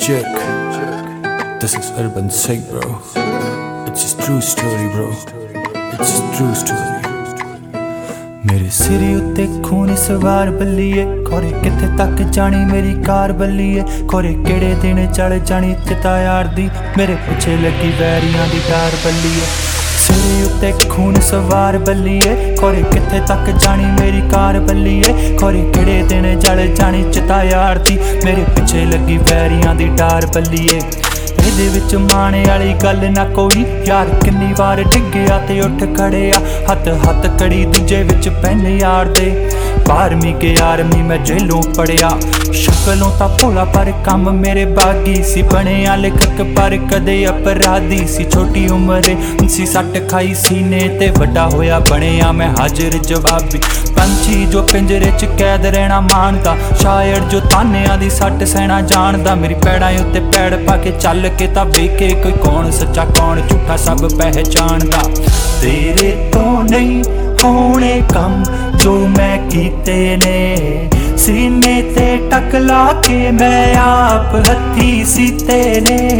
Check. This is Urban Sick, bro. It's a true story, bro. It's a true story. मेरे सिर उत्ते खून सवार बल्लीए खोरे किथे तक जानी मेरी कार बल्लीए खोरे केड़े दिन चढ़ जानी चिता यार दी मेरे पिछे लगी वैरियां दी डार बल्लीए सिर उत्ते खून सवार बल्लीए खोरे किथे तक जानी मेरी कार बल्लीए खोरे केड़े दिन चढ़ जानी चिता यार दी मेरे पिछे लगी वैरियां दी डार बल्लीए ਇਹਦੇ ਵਿੱਚ ਮਾਣੇ ਵਾਲੀ ਗੱਲ ਨਾ ਕੋਈ ਯਾਰ ਕਿੰਨੀ ਵਾਰ ਡਿੱਗਿਆ ਤੇ ਉੱਠ ਖੜਿਆ ਹੱਥ ਹੱਥ ਕੜੀ ਦੂਜੇ ਵਿੱਚ ਪੈਨ ਯਾਰ ਦੇ 12ਵੀਂ ਕੇ ਆਰਮੀ ਮੈਂ ਜੇਲੋਂ ਪੜਿਆ ਸ਼ਕਲੋਂ ਤਾਂ ਭੋਲਾ ਪਰ ਕੰਮ ਮੇਰੇ ਬਾਗੀ ਸੀ ਬਣਿਆ ਲੇਖਕ ਪਰ ਕਦੇ ਅਪਰਾਧੀ ਸੀ ਛੋਟੀ ਉਮਰੇ ਸੀ ਸੱਟ ਖਾਈ ਸੀਨੇ ਤੇ ਵੱਡਾ ਹੋਇਆ ਬਣਿਆ ਮੈਂ ਹਾਜ਼ਰ ਜਵਾਬੀ ਪੰਛੀ ਜੋ ਪਿੰਜਰੇ 'ਚ ਕੈਦ ਰਹਿਣਾ ਮਾਣਦਾ ਸ਼ਾਇਰ ਜੋ ਤਾਨਿਆਂ ਦੀ ਸੱਟ ਸਹਿਣਾ ਜਾਣਦਾ ਮੇਰੀ ਪੈੜਾਂ ਉੱਤੇ ਪੈੜ ਪਾ ਕੇ ਚੱਲ ਕੇ ਤਾਂ ਵੇਖੇ ਕੋਈ ਕੌਣ ਸੱਚਾ ਕੌਣ ਝੂਠਾ ਸਭ ਪਹਿਚਾਣਦਾ ਤੇਰੇ ਤੋਂ ਨਹੀਂ ਹੋਣੇ ਕੰਮ ਜੋ ਮੈਂ ਕੀਤੇ ਨੇ ਸੀਨੇ ਤੇ ਟਕ ਲਾ ਕੇ ਮੈਂ ਆਪ ਹੱਥੀ ਸੀਤੇ ਨੇ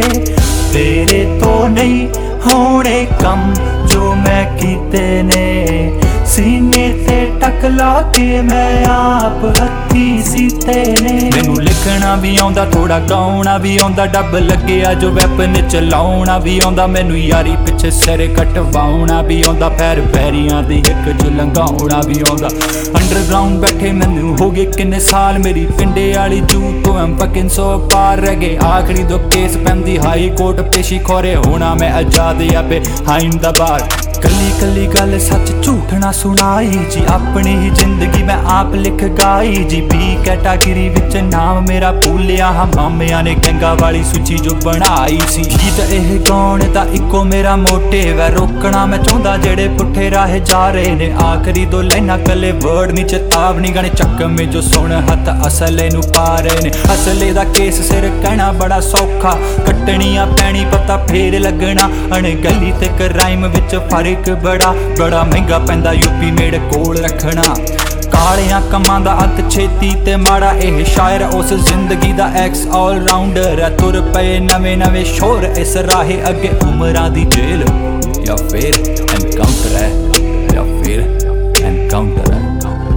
ਤੇਰੇ ਤੋਂ ਨਹੀਂ ਹੋਣੇ ਕੰਮ ਜੋ ਮੈਂ ਕੀਤੇ ਨੇ सीने ते टक ला के मैं आप हत्थी सीते ने मैनू लिखना भी आउंदा थोड़ा गाउणा भी आउंदा डब लग्गिया जो वैपन चलाउणा भी आउंदा मैनू यारी पिछे सिर कटवाउणा भी आउंदा पैर पैरियां दी हिक च लंघाउणा भी आउंदा अंडरग्राउंड बैठे मैनू हो गए किन्ने साल मेरी पिंडे वाली जू तो एम फकिंग 100 पार रह गए आखिरी दो केस पैंदी हाई कोर्ट पेशी खोरे होना मैं आजाद या बेहाइंड द बार कली कली गल सच झूठ ना सुनाई जी अपनी ही जिंदगी मैं आप लिख गाई जी बी कैटागरी विच नाम मेरा भूलिया हाँ मामिया ने गंगा वाली सूची जो बनाई सी गीत एह गाउण दा इको मेरा मोटिव है रोकना मैं चाहुंदा जेड़े पुठे राह जा रहे ने आखिरी दो लाइनां कले वर्ड नी चेतावनी गाने चक में जो सुन हथ असले नू पा रहे ने असले दा केस सिर कहना बड़ा सौखा कटनियां पैनी पता फेर लगना अणगली ते क्राइम विच फर्क बड़ा बड़ा महंगा पैंदा यूपी मेड़ कोल रखना कालियां कमां दा अंत छेती ते माड़ा एह शायर उस जिंदगी दा एक्स ऑल राउंडर है तुर पए नवे नवे शोर इस राहे अगे उमरां दी जेल या फिर एनकाउंटर है या फिर एनकाउंटर है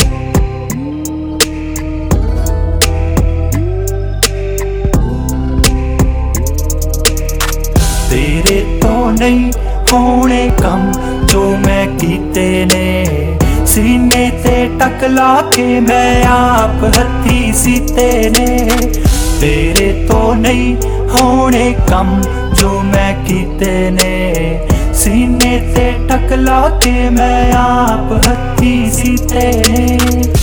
तेरे तो नहीं होने कम जो मैं कीते ने सीने ते टक ला के मैं आप हत्थी सीते ने तेरे तो नहीं होने कम जो मैं कीते ने सीने ते टक ला के मैं आप हत्थी सीते ने।